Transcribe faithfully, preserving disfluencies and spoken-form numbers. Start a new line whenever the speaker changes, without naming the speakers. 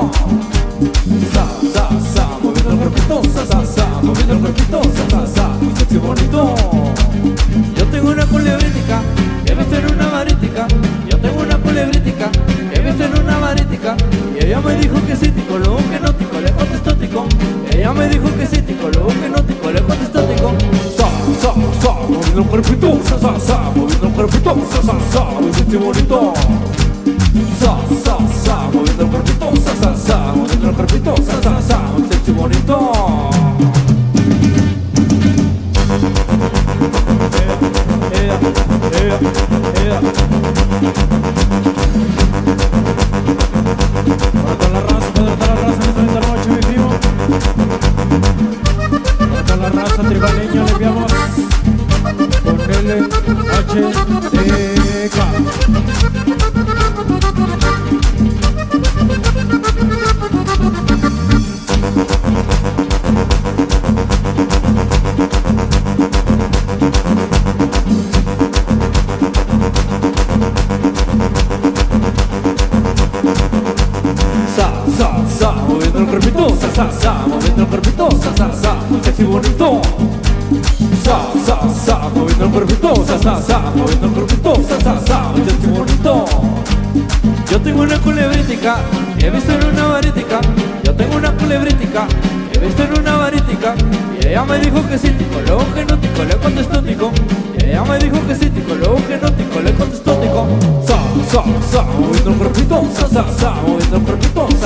Sa, sa, sa, moviendo el cuerpito, sa, sa, sa, moviendo el cuerpito, sa, sa, sa, muy sexy bonito. Yo tengo una culebrítica que viste en una varítica. Yo tengo una culebrítica que viste en una varítica. Y ella me dijo que sí, tico, luego que no, tico, le contestó tico. Ella me dijo que sí, tico, luego que no, tico, le contestó tico. Sa, sa, sa, moviendo el cuerpito, sa, sa, sa, moviendo el cuerpito, sa, sa, sa, muy sexy bonito. Sa, sa, sa, moviendo el cuerpito, sa, sa, sa, moviendo el cuerpito, sa, sa, sa, muy sexy bonito. Yeah, yeah, yeah. Para toda la raza, para toda la raza en esta linda noche, mi primo. Para toda la raza tribaleña le enviamos con L H D K. Sa, moviendo el cuerpito, sa, sa, sa, moviendo el cuerpito, sa, sa, sa, muy sexy bonito. Sa, sa, sa, moviendo el cuerpito, sa, sa, sa, moviendo el cuerpito, sa, sa, sa, muy sexy bonito. Yo tengo una culebrítica que he visto en una varítica. Yo tengo una culebrítica que he visto en una varítica. Y ella me dijo que sí, tico, luego que no, tico, le contestó tico. Y ella me dijo que sí, tico, luego que no, tico, le contestó tico. Sa, sa, sa, moviendo el cuerpito, sa, sa, sa, moviendo el cuerpito, sa,